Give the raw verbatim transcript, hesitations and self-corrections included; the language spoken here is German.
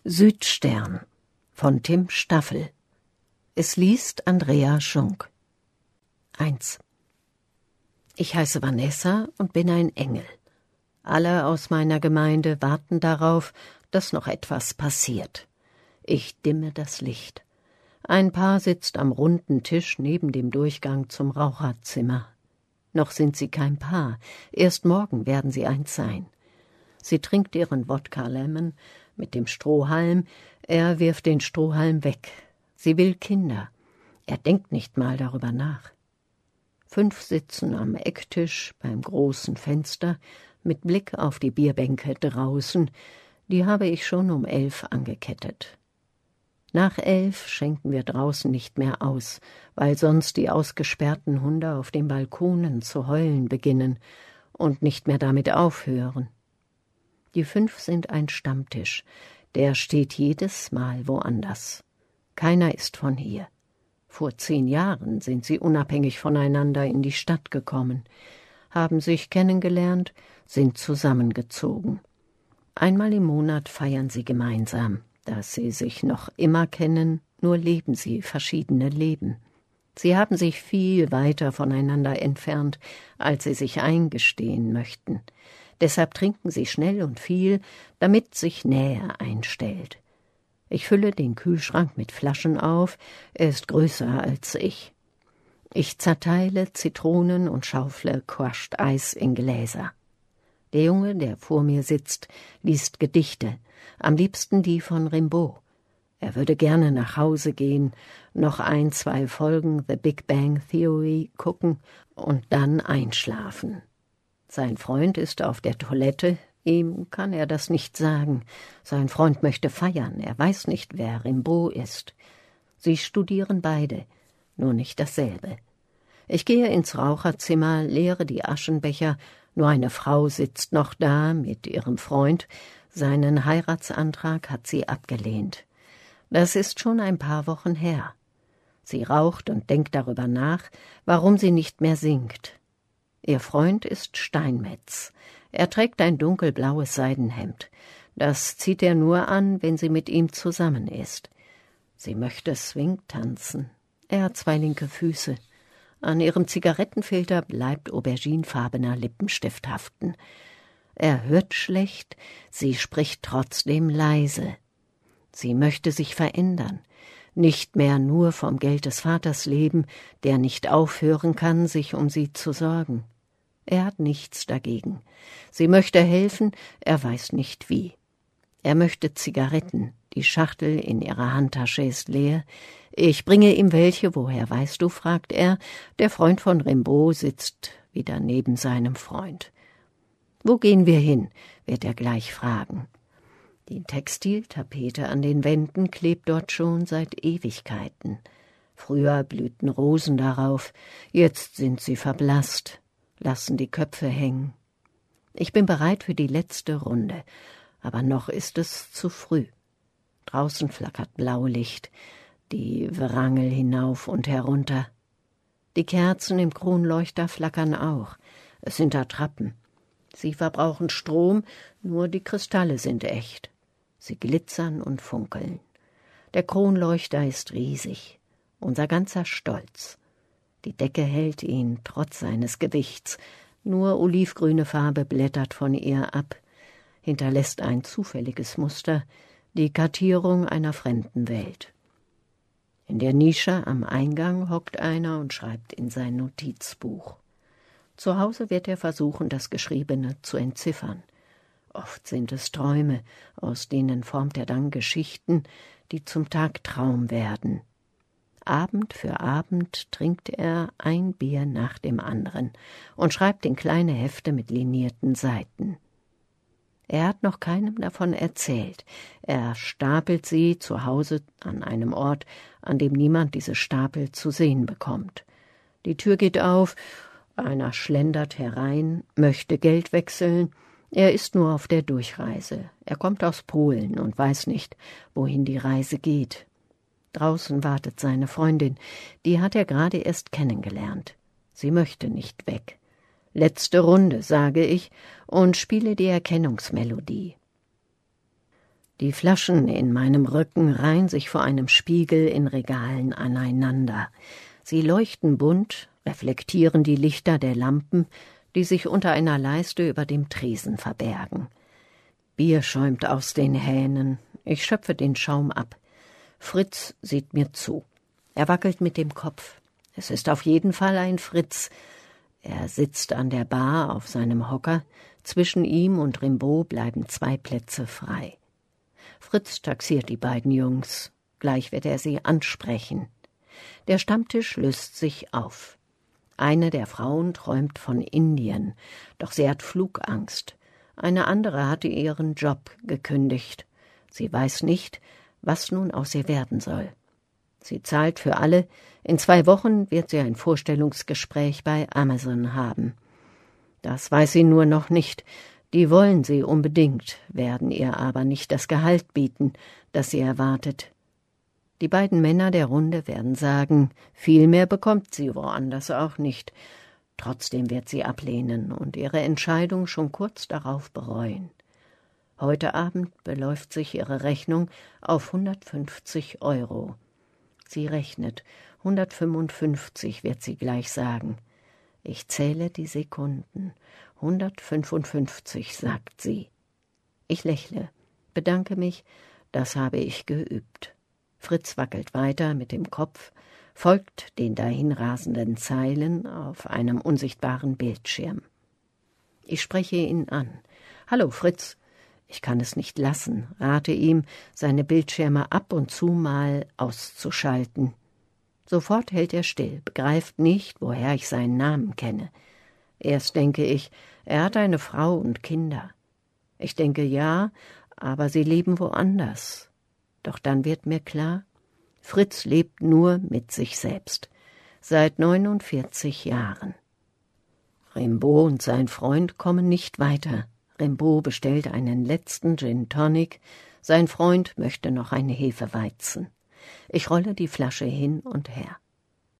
Südstern von Tim Staffel. Es liest Andrea Schunk. eins. Ich heiße Vanessa und bin ein Engel. Alle aus meiner Gemeinde warten darauf, dass noch etwas passiert. Ich dimme das Licht. Ein Paar sitzt am runden Tisch neben dem Durchgang zum Raucherzimmer. Noch sind sie kein Paar, erst morgen werden sie eins sein. Sie trinkt ihren Wodka Lemon mit dem Strohhalm, er wirft den Strohhalm weg. Sie will Kinder. Er denkt nicht mal darüber nach. Fünf sitzen am Ecktisch beim großen Fenster mit Blick auf die Bierbänke draußen. Die habe ich schon um elf angekettet. Nach elf schenken wir draußen nicht mehr aus, weil sonst die ausgesperrten Hunde auf den Balkonen zu heulen beginnen und nicht mehr damit aufhören. Die fünf sind ein Stammtisch, der steht jedes Mal woanders. Keiner ist von hier. Vor zehn Jahren sind sie unabhängig voneinander in die Stadt gekommen, haben sich kennengelernt, sind zusammengezogen. Einmal im Monat feiern sie gemeinsam. Dass sie sich noch immer kennen, nur leben sie verschiedene Leben. Sie haben sich viel weiter voneinander entfernt, als sie sich eingestehen möchten. Deshalb trinken sie schnell und viel, damit sich Nähe einstellt. Ich fülle den Kühlschrank mit Flaschen auf, er ist größer als ich. Ich zerteile Zitronen und schaufle Crushed Eis in Gläser. Der Junge, der vor mir sitzt, liest Gedichte, am liebsten die von Rimbaud. Er würde gerne nach Hause gehen, noch ein, zwei Folgen The Big Bang Theory gucken und dann einschlafen. Sein Freund ist auf der Toilette, ihm kann er das nicht sagen. Sein Freund möchte feiern, er weiß nicht, wer Rimbaud ist. Sie studieren beide, nur nicht dasselbe. Ich gehe ins Raucherzimmer, leere die Aschenbecher, nur eine Frau sitzt noch da mit ihrem Freund. Seinen Heiratsantrag hat sie abgelehnt. Das ist schon ein paar Wochen her. Sie raucht und denkt darüber nach, warum sie nicht mehr singt. Ihr Freund ist Steinmetz. Er trägt ein dunkelblaues Seidenhemd. Das zieht er nur an, wenn sie mit ihm zusammen ist. Sie möchte Swing tanzen. Er hat zwei linke Füße. An ihrem Zigarettenfilter bleibt auberginefarbener Lippenstift haften. Er hört schlecht, sie spricht trotzdem leise. Sie möchte sich verändern, nicht mehr nur vom Geld des Vaters leben, der nicht aufhören kann, sich um sie zu sorgen. Er hat nichts dagegen. Sie möchte helfen, er weiß nicht wie. Er möchte Zigaretten, die Schachtel in ihrer Handtasche ist leer. Ich bringe ihm welche, woher weißt du, fragt er. Der Freund von Rimbaud sitzt wieder neben seinem Freund. »Wo gehen wir hin?« wird er gleich fragen. Die Textiltapete an den Wänden klebt dort schon seit Ewigkeiten. Früher blühten Rosen darauf, jetzt sind sie verblasst, lassen die Köpfe hängen. Ich bin bereit für die letzte Runde, aber noch ist es zu früh. Draußen flackert Blaulicht, die Wrangel hinauf und herunter. Die Kerzen im Kronleuchter flackern auch, es sind Attrappen. Sie verbrauchen Strom, nur die Kristalle sind echt. Sie glitzern und funkeln. Der Kronleuchter ist riesig, unser ganzer Stolz. Die Decke hält ihn trotz seines Gewichts. Nur olivgrüne Farbe blättert von ihr ab, hinterlässt ein zufälliges Muster, die Kartierung einer fremden Welt. In der Nische am Eingang hockt einer und schreibt in sein Notizbuch. Zu Hause wird er versuchen, das Geschriebene zu entziffern. Oft sind es Träume, aus denen formt er dann Geschichten, die zum Tagtraum werden. Abend für Abend trinkt er ein Bier nach dem anderen und schreibt in kleine Hefte mit linierten Seiten. Er hat noch keinem davon erzählt. Er stapelt sie zu Hause an einem Ort, an dem niemand diese Stapel zu sehen bekommt. Die Tür geht auf, einer schlendert herein, möchte Geld wechseln. Er ist nur auf der Durchreise. Er kommt aus Polen und weiß nicht, wohin die Reise geht. Draußen wartet seine Freundin, die hat er gerade erst kennengelernt. Sie möchte nicht weg. Letzte Runde, sage ich, und spiele die Erkennungsmelodie. Die Flaschen in meinem Rücken reihen sich vor einem Spiegel in Regalen aneinander. Sie leuchten bunt, reflektieren die Lichter der Lampen, die sich unter einer Leiste über dem Tresen verbergen. Bier schäumt aus den Hähnen. Ich schöpfe den Schaum ab. Fritz sieht mir zu. Er wackelt mit dem Kopf. Es ist auf jeden Fall ein Fritz. Er sitzt an der Bar auf seinem Hocker. Zwischen ihm und Rimbaud bleiben zwei Plätze frei. Fritz taxiert die beiden Jungs. Gleich wird er sie ansprechen. Der Stammtisch löst sich auf. Eine der Frauen träumt von Indien, doch sie hat Flugangst. Eine andere hatte ihren Job gekündigt. Sie weiß nicht, was nun aus ihr werden soll. Sie zahlt für alle. In zwei Wochen wird sie ein Vorstellungsgespräch bei Amazon haben. Das weiß sie nur noch nicht. Die wollen sie unbedingt, werden ihr aber nicht das Gehalt bieten, das sie erwartet. Die beiden Männer der Runde werden sagen, viel mehr bekommt sie woanders auch nicht. Trotzdem wird sie ablehnen und ihre Entscheidung schon kurz darauf bereuen. Heute Abend beläuft sich ihre Rechnung auf hundertfünfzig Euro. Sie rechnet, hundertfünfundfünfzig wird sie gleich sagen. Ich zähle die Sekunden. hundertfünfundfünfzig, sagt sie. Ich lächle, bedanke mich, das habe ich geübt. Fritz wackelt weiter mit dem Kopf, folgt den dahinrasenden Zeilen auf einem unsichtbaren Bildschirm. Ich spreche ihn an. »Hallo, Fritz.« Ich kann es nicht lassen, rate ihm, seine Bildschirme ab und zu mal auszuschalten. Sofort hält er still, begreift nicht, woher ich seinen Namen kenne. Erst denke ich, er hat eine Frau und Kinder. Ich denke, ja, aber sie leben woanders. Doch dann wird mir klar, Fritz lebt nur mit sich selbst, seit neunundvierzig Jahren. Rimbaud und sein Freund kommen nicht weiter. Rimbaud bestellt einen letzten Gin Tonic, sein Freund möchte noch eine Hefeweizen. Ich rolle die Flasche hin und her.